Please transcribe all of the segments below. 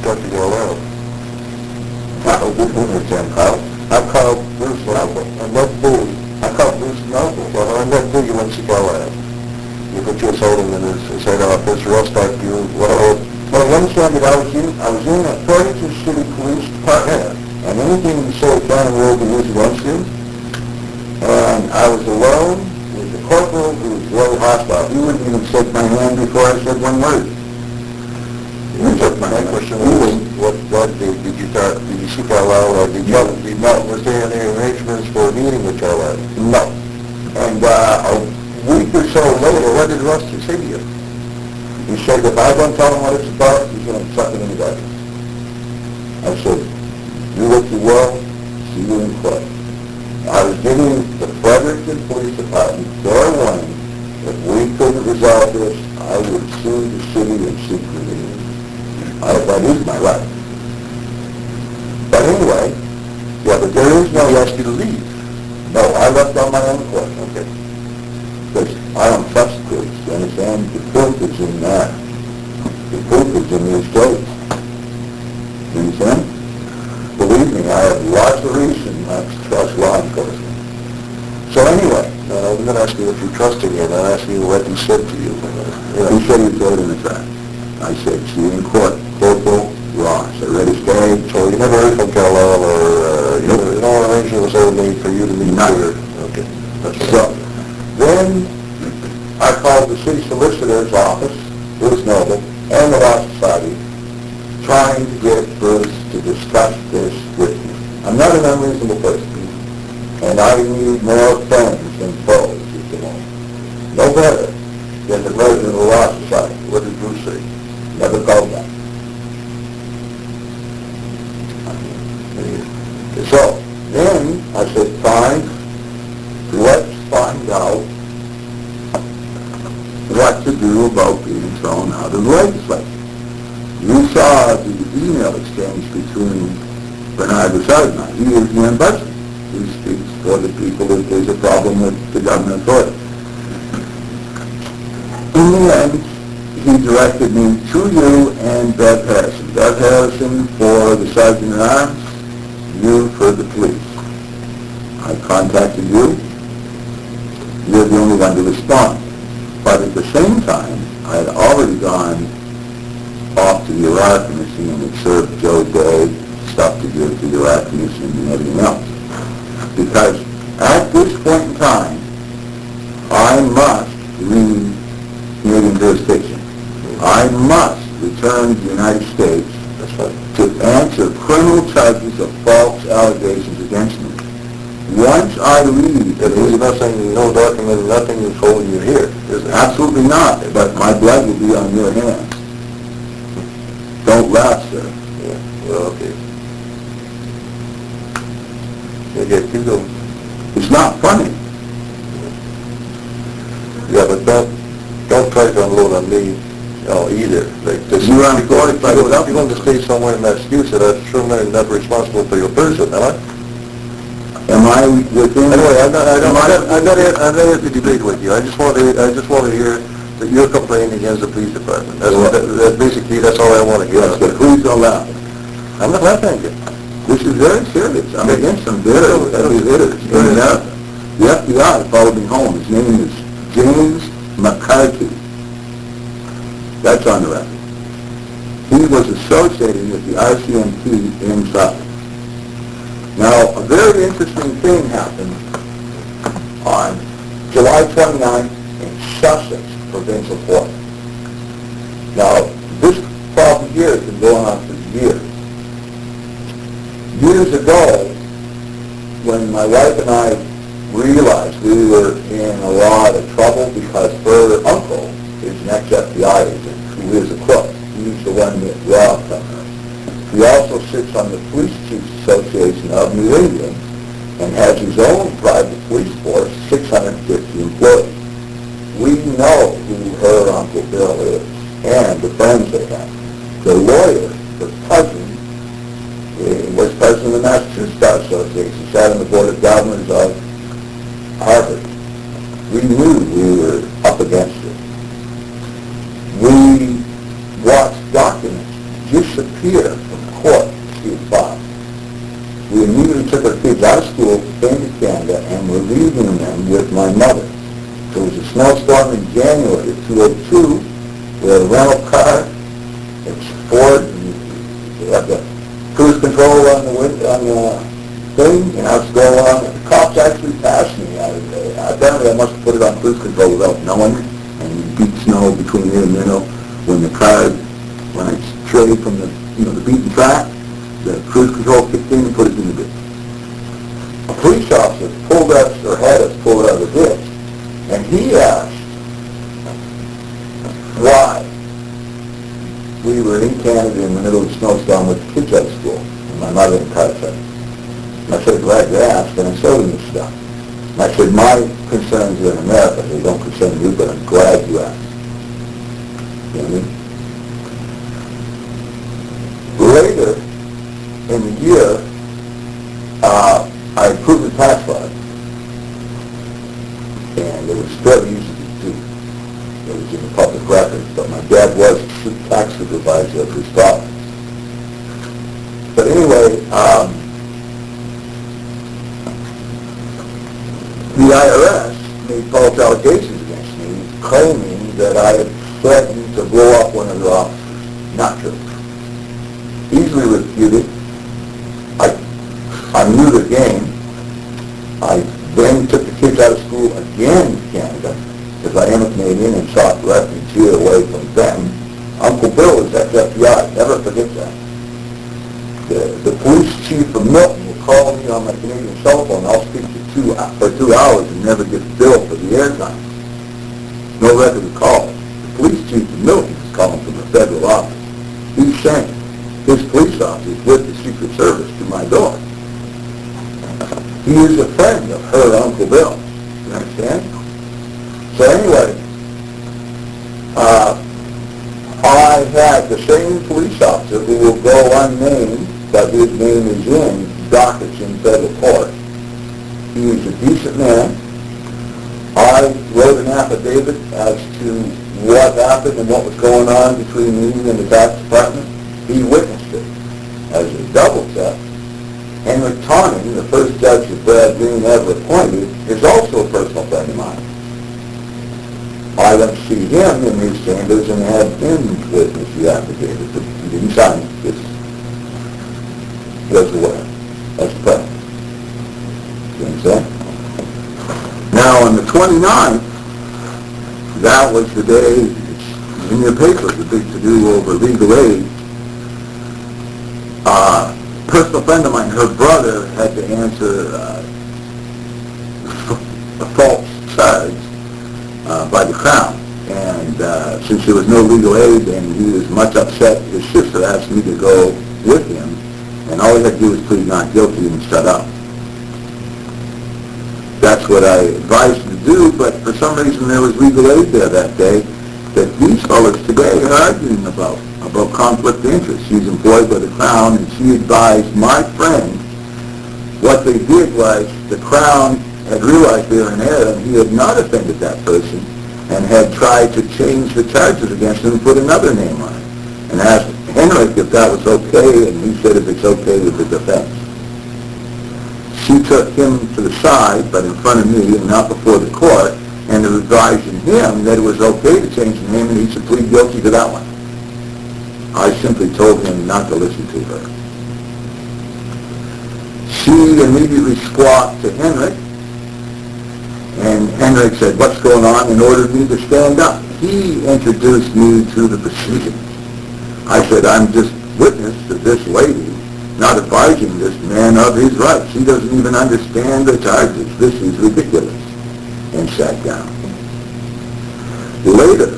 constructing your lab? Kyle, this is Sam Kyle. I'm Kyle Bruce Noble. I'm not Bowie. I'm Kyle Bruce Noble. Well, I'm not Bowie once you go out. You put your soul in his head office, or I'll start you. Well, you understand that I was in a Ferguson City Police Department, and anything you say down the road be used against you. And I was alone with the corporal who was very hostile. He wouldn't even shake my hand before I said one word. My question was, what did you see Carlisle, or did you not, was there any arrangements for a meeting with Carlisle? No. And a week or so later, what did Rusty say to you? He said, if I don't tell him what it's about, he's going to suck it in the darkness. I said, do what you will, see you in court. I was giving the Fredericton Police Department fair warning, if we couldn't resolve this, I would sue the city and seek relief. That is my right. But anyway, yeah, but there is no ask you to leave. No, I left on my own course, okay? Because I don't trust the police, you understand? The proof is in that. The proof is in these states. You understand? Believe me, I have lots of reason not to trust law enforcement. So anyway, I was going to ask you if you trusted him, and I asked you what he said to you. He said he threw it in the trash. I said, see you in court. Corporal Ross. I read his name. So you never heard from Carlisle, or no arrangement was ever made for you to meet here? Okay. So then I called the city solicitor's office, Bruce Noble, and the Law Society, trying to get Bruce to discuss this with me. I'm not an unreasonable person, and I need more friends than foes, if you know. No better than the president of the Law Society. What did Bruce say? Never called that. So then I said, fine, let's find out what to do about being thrown out of the legislature. You saw the email exchange between Bernard Bouchard and I. He is the ambassador. He speaks for the people if there's a problem with the government authority. In the end, he directed me to you and Bev Harrison. Bev Harrison for the Sergeant at Arms, you for the police. I contacted you. You're the only one to respond. But at the same time, I had already gone off to the Iraq Museum and served Joe Day stuff to give to the Iraq Museum and everything else. Because at this point in time, I must leave Canadian jurisdiction. I must return to the United States to answer criminal charges of false allegations against me. Once I leave, there's nothing, no document, nothing is holding you here. There's absolutely not, but my blood will be on your hands. Don't laugh, sir. Yeah, well, okay. Okay, keep going. It's not funny. Yeah, but don't try to unload on me. Either. Like this, you're on court, if you're going to stay somewhere in Massachusetts, I'm sure I'm not responsible for your person, am I? Am I within? Anyway, I'm not here to debate with you. I just want to hear that you're complaining against the police department. That's basically, that's all I want to hear. Yes, but please don't laugh. I'm not laughing at you. This is very serious. I'm against some very heavy hitters in America. The FBI followed me home. His name is James McCarthy. That's on the record. He was associated with the RCMP in Suffolk. Now, a very interesting thing happened on July 29th in Sussex Provincial Court. Now, this problem here has been going on for years. Years ago, when my wife and I realized we were in a lot of trouble because her uncle is an ex-FBI agent who is a crook. He's the one that robbed her. He also sits on the Police Chiefs Association of New England and has his own private police force, 650 employees. We know who her Uncle Bill is and the friends they have. The lawyer, the cousin, was president of the Massachusetts Bar Association, sat on the Board of Governors of Harvard. We knew we were up against it. We watched documents disappear letter from the court to Steve's boss. We immediately took our kids out of school, came to Canada, and were leaving them with my mother. There was a snowstorm in January of 2002. We had a rental car. It's Ford. You have the cruise control on the thing, and I was going along. The cops actually passed me. Apparently I must have put it on cruise control without knowing, and beat snow between here and Minnow. When I strayed from the beaten track, the cruise control kicked in and put us in the ditch. A police officer pulled us, or had us pulled out of the ditch, and he asked why we were in Canada in the middle of the snowstorm with the kids out of school, and my mother in car accident. And I said, glad you asked, and I showed him this stuff. And I said, my concerns are in America. They don't concern you, but I'm glad you asked. You know what I mean? Later in the year, I approved the tax fraud. And it was fairly easy to do. It was in the public record, but my dad was the tax supervisor of his father. But anyway, the IRS made false allegations against me, claiming that I had threatened to blow up one of their officers. Not true. Easily refuted. I knew the game. I then took the kids out of school again in Canada, because I am a Canadian and sought refuge here away from them. Uncle Bill is ex-FBI. Never forget that. The police chief of Milton will call me on my Canadian cell phone. I'll speak for 2 hours and never get billed for the airtime. No record of calls. The police chief of Milton is calling from the federal office. He's sent his police officers with the Secret Service to my door. He is a friend of her Uncle Bill. You understand? So anyway, I had the same police officer who will go unnamed, but his name is in dockets in federal court. He is a decent man. I wrote an affidavit as to what happened and what was going on between me and the tax department. He witnessed it. As a double check, Henry Tonning, the first judge that Brad Green ever appointed, is also a personal friend of mine. I went to see him in his chambers and had him witness the affidavit, but he didn't sign it. He was aware. That's the problem. You understand? Now, on the 29th, that was the day, it's in your paper, the big to-do over legal aid. A personal friend of mine, her brother, had to answer a false charge by the Crown. And since there was no legal aid and he was much upset, his sister asked me to go with him. And all he had to do was plead not guilty and shut up. That's what I advised him to do, but for some reason there was legal aid there that day that these fellas today are arguing about conflict of interest. She's employed by the Crown, and she advised my friend what they did was the Crown had realized they were in error, and he had not offended that person, and had tried to change the charges against him and put another name on it, and asked Henrik if that was okay, and he said if it's okay with the defense. She took him to the side, but in front of me and not before the court, and advising him that it was okay to change the name and he should plead guilty to that one. I simply told him not to listen to her. She immediately squawked to Henrik, and Henrik said, "What's going on?" and ordered me to stand up. He introduced me to the proceedings. I said, "I'm just witness to this lady not advising this man of his rights. He doesn't even understand the charges. This is ridiculous," and sat down. Later,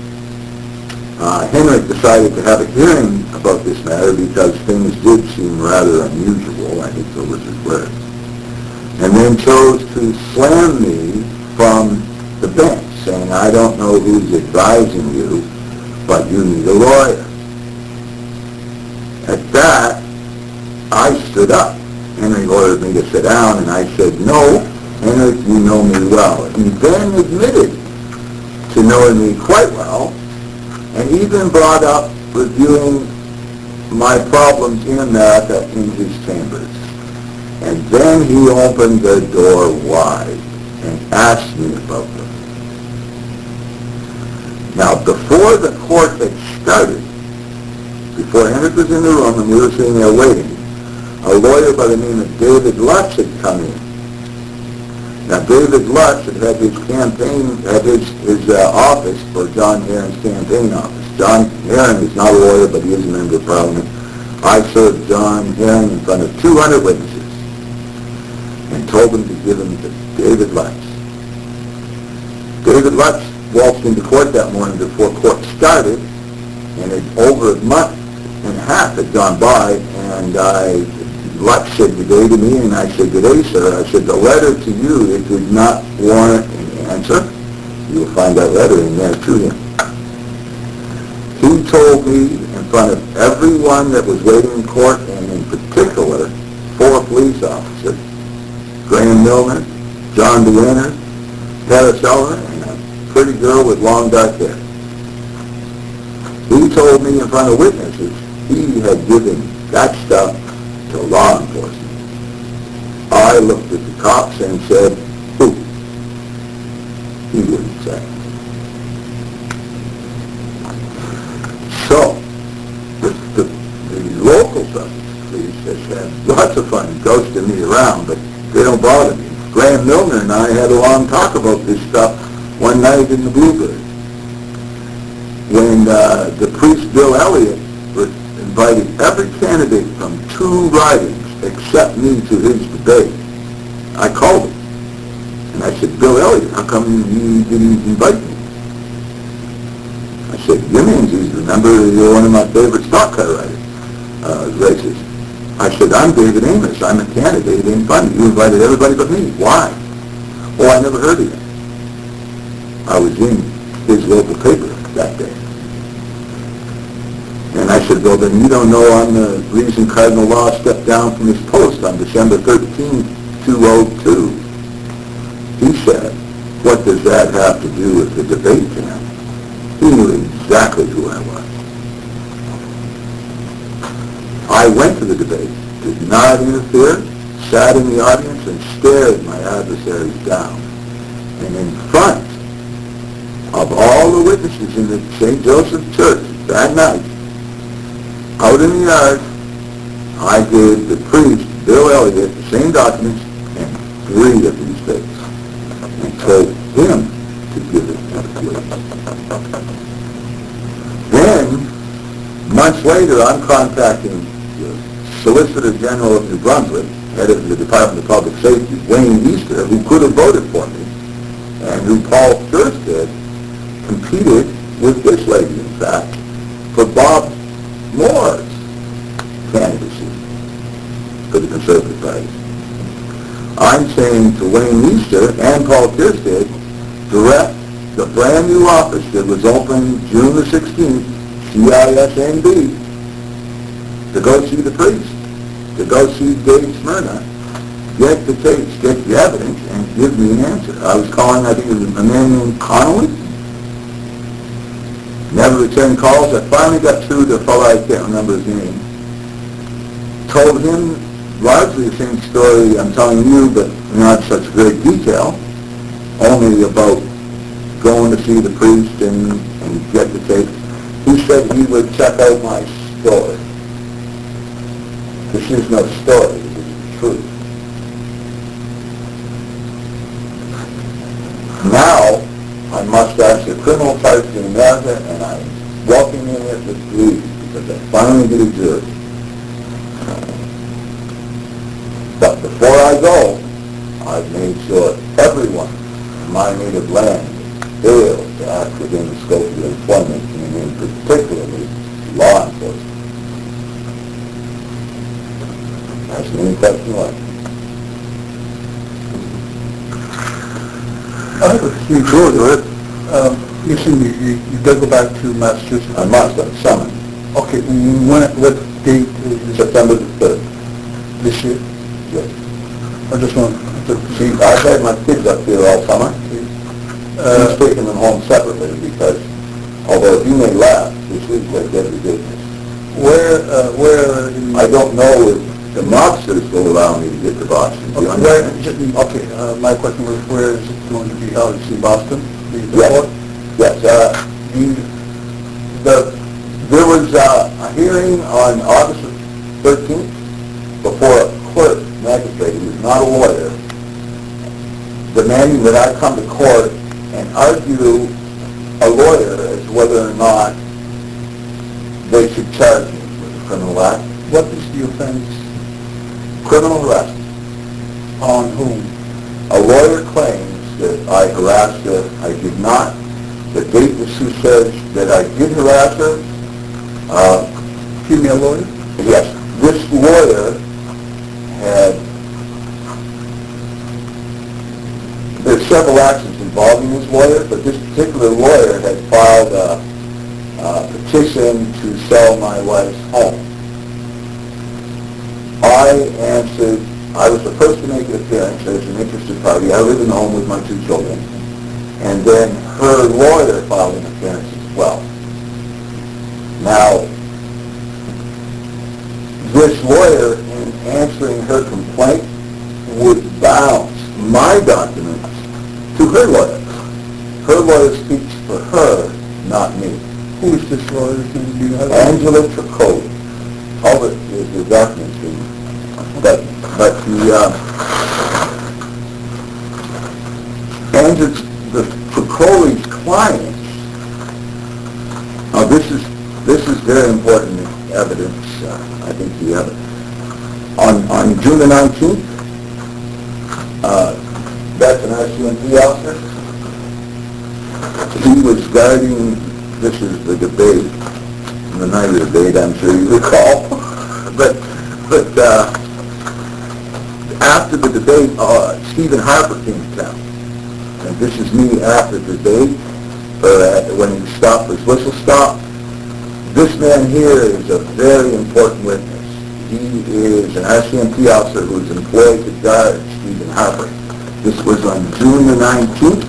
Henrik decided to have a hearing about this matter because things did seem rather unusual. I think those were his words. And then chose to slam me from the bench, saying, "I don't know who's advising you, but you need a lawyer." At that, I stood up. Henry ordered me to sit down, and I said, "No, Henry, you know me well." He then admitted to knowing me quite well, and even brought up reviewing my problems in that in his chambers. And then he opened the door wide and asked me about them. Now, before the court had started, before Henrik was in the room and we were sitting there waiting, a lawyer by the name of David Lutz had come in. Now, David Lutz had his campaign, had his office for John Herron's campaign office. John Herron is not a lawyer, but he is a member of Parliament. I served John Herron in front of 200 witnesses and told them to give him to David Lutz. David Lutz waltzed into court that morning before court started, and over a month and a half had gone by, and Lutz said good day to me, and I said, good day, sir. I said, the letter to you, it did not warrant an answer. You will find that letter in there to him. He told me in front of everyone that was waiting in court, and in particular, 4 police officers, Graham Milner, John DeWinter, Heather Sullivan, and a pretty girl with long dark hair. He told me in front of witnesses he had given that stuff to law enforcement. I looked at the cops and said, who? He wouldn't say. So, the local Sussex police has had lots of fun ghosting me around, but they don't bother me. Graham Milner and I had a long talk about this stuff one night in the Bluebird, when the priest Bill Elliott invited every candidate from 2 ridings except me to his debate. I called him, and I said, Bill Elliott, how come you didn't invite me? I said, your name's easy to remember. You're one of my favorite stock car races. I said, I'm David Amos. I'm a candidate in Bundy. You invited everybody but me. Why? Oh, I never heard of you. I was in his local paper that day. And I said, well, then you don't know I'm the reason Cardinal Law stepped down from his post on December 13, 2002. He said, what does that have to do with the debate camp? He knew exactly who I was. I went to the debate, did not interfere, sat in the audience and stared my adversaries down. And in front of all the witnesses in the St. Joseph Church that night, out in the yard, I gave the priest, Bill Elliott, the same documents and 3 of these things, and told him to give it to the police. Then, months later, I'm contacting the Solicitor General of New Brunswick, head of the Department of Public Safety, Wayne Easter, who could have voted for me, and who Paul Thursted competed with this lady, in fact, for Bob Moore's candidacy for the Conservative Party. I'm saying to Wayne Easter and Paul Thursted, direct the brand new office that was opened June the 16th, CISNB, to go see the priest, to go see Dave Smyrna, get the tapes, get the evidence, and give me an answer. I was calling, I think it was a man named Connolly. Never returned calls. I finally got through to a fellow, I can't remember his name. Told him largely the same story I'm telling you, but not such great detail, only about going to see the priest and get the tapes. He said he would check out my story. This is no story, this is the truth. Now, I must ask the criminal charge in America, and I'm welcoming it with glee, because I finally get a jury. But before I go, I've made sure everyone in my native land fails to act within the scope of employment, and in particularly law enforcement. Ask me any question like that. I have a few short. You see, you did go back to Massachusetts. I must have summoned. Okay, what date is September the 3rd. this year? Yes. I just want to See, I've had my kids up here all summer. He's taking them home separately because, although he may laugh, this is going to get ridiculous. Where in... I don't know if the mobsters will allow me to get to Boston. Do you understand? My question was, where is it going to be held? It's in Boston? Yes. Yes. There was a hearing on August 13th before a clerk magistrate who was not a lawyer, demanding that I come to court and argue a lawyer as to whether or not they should charge me with a criminal act. What is the offense? Criminal arrest. On whom? A lawyer claims that I harassed her. I did not. The date that she says that I did harass her, Female lawyer? yes, this lawyer had, there's several actions involving this lawyer, but this particular lawyer had filed a petition to sell my wife's home. I answered, I was the first to make an appearance as an interested party. I live in the home with my 2 children. And then her lawyer filed an appearance as well. Now, this lawyer, in answering her complaint, would bounce my documents to her lawyer. Her lawyer speaks for her, not me. Who is this lawyer's name? Do you have Angela Tricoli. All the documents to me. But the Tricoli's clients, now this is very important evidence, I think you have it. On June the 19th, that's an RCMP officer. He was guarding, this is the debate, the night of the debate, I'm sure you recall. but after the debate, Stephen Harper came to town. And this is me after the debate, when he stopped his whistle stop. This man here is a very important witness. He is an RCMP officer who is employed to guard Stephen Harper. This was on June the 19th.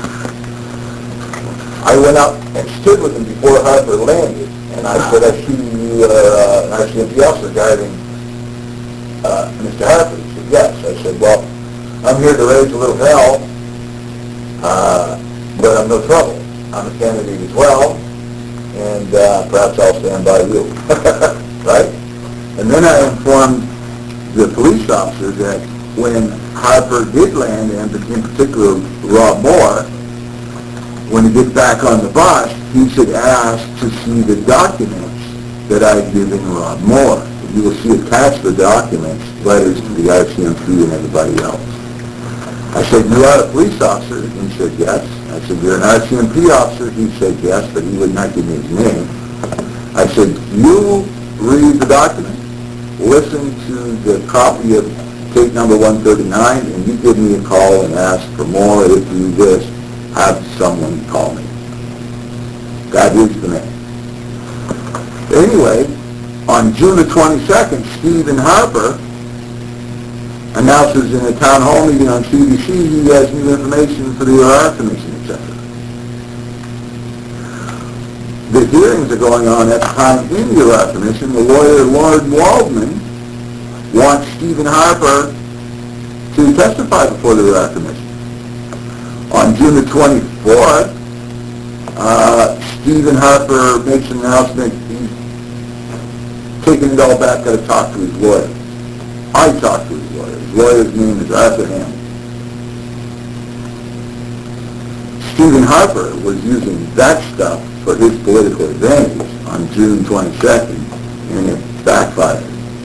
I went up and stood with him before Harper landed, and I said, I see you are an RCMP officer guarding Mr. Harper. He said, yes. I said, well, I'm here to raise a little hell, but I'm no trouble. I'm a candidate as well, and perhaps I'll stand by you. Right? And then I informed the police officer that when Harper did land, and in particular Rob Moore, when he gets back on the bus, he should ask to see the documents that I've given Rob Moore. You will see attached the documents, letters to the RCMP and everybody else. I said, you are a police officer? He said, yes. I said, you're an RCMP officer? He said, yes, but he would not give me his name. I said, you read the document, listen to the copy of tape number 139, and you give me a call and ask for more. If you wish, have someone call me. That is the man. Anyway, on June the 22nd, Stephen Harper announces in a town hall meeting on CBC he has new information for the URR Commission, etc. The hearings are going on at the time in the URR Commission. The lawyer, Lord Waldman, wants Stephen Harper to testify before the URR Commission. On June the 24th, Stephen Harper makes an announcement he's taking it all back, got to talk to his lawyer. I talked to his lawyer. His lawyer's name is Arthur Hammond. Stephen Harper was using that stuff for his political advantage on June 22nd, and it backfired.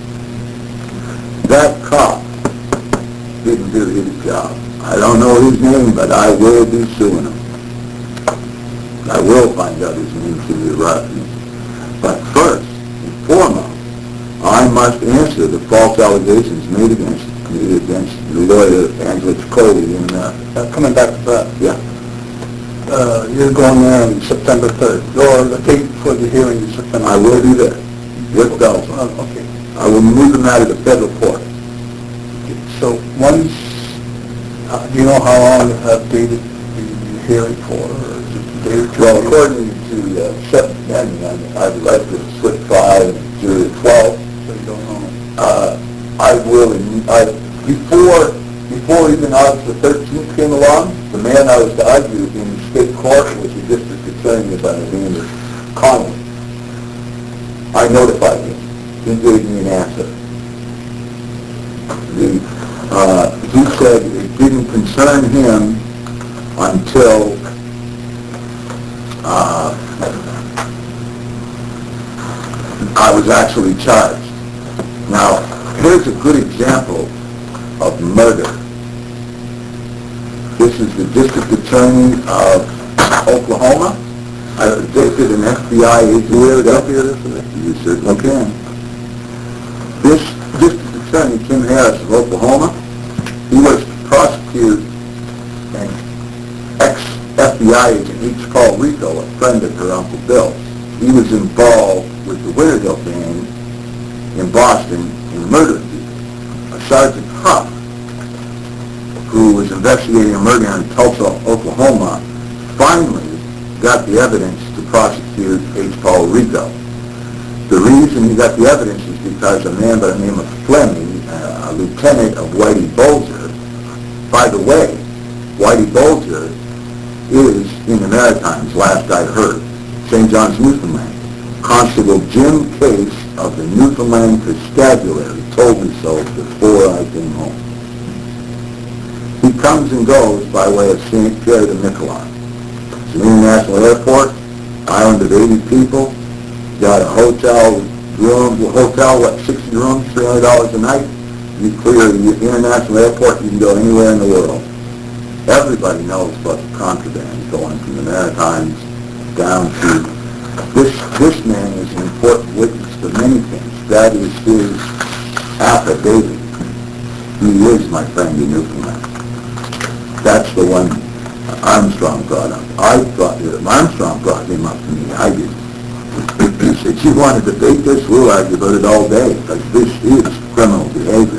That cop didn't do his job. I don't know his name, but I will be suing him. I will find out his name through the reference. But first and foremost, I must answer the false allegations made against me against the lawyer Angela Tricoli in coming back to that. Yeah. You're going there on September 3rd, or the date for the hearing is September 3rd. I will be there with Belgium. Okay. I will move the matter to federal court. So once, do you know how long you have dated the hearing for? Or is it a day or two? Well, according to 710, I would like to split 5 and Tuesday the 12th. So you don't know. I will, before even August the 13th came along, the man I was to argue in state court was the district attorney by the name of Conley. I notified him. He gave me an answer. He said it didn't concern him until I was actually charged. Now, here's a good example of murder. This is the district attorney of Oklahoma. I predicted an FBI agent. You heard up here, you certainly can. This district attorney, Tim Harris of Oklahoma, he was to prosecute an ex-FBI agent, H. Paul Rico, a friend of her Uncle Bill. He was involved with the Winterhill gang in Boston in murdering people. Sergeant Huff, who was investigating a murder in Tulsa, Oklahoma, finally got the evidence to prosecute H. Paul Rico. The reason he got the evidence is because a man by the name of Fleming, a lieutenant of Whitey Bulger, by the way, Whitey Bulger is in the Maritimes, last I heard, St. John's, Newfoundland. Constable Jim Case of the Newfoundland Constabulary told me so before I came home. He comes and goes by way of St. Pierre de Miquelon. It's an international airport, island of 80 people, got a hotel, 60 rooms, $300 a night. You clear the international airport, you can go anywhere in the world. Everybody knows about the contraband going from the Maritimes down to... This man is an important witness for many things. That is his affidavit. He is my friend in Newfoundland. That's the one Armstrong brought up. Armstrong brought him up to me. I didn't. He said, you want to debate this? We'll argue about it all day, because this is criminal behavior.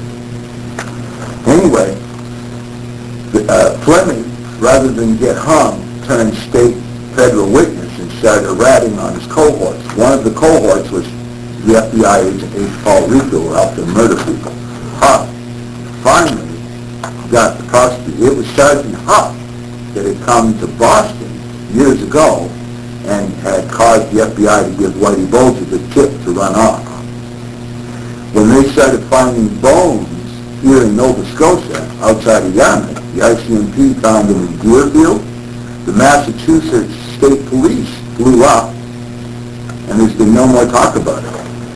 Anyway, Fleming, rather than get hung, turned state federal witness and started ratting on his cohorts. One of the cohorts was the FBI agent H. Paul Rico, who helped him murder people. Huff finally got the prosecutor. It was Sergeant Huff that had come to Boston years ago and had caused the FBI to give Whitey Bulger the tip to run off. When they started finding bones here in Nova Scotia, outside of Yarmouth, the ICMP found them in Deerfield. The Massachusetts State Police blew up, and there's been no more talk about it.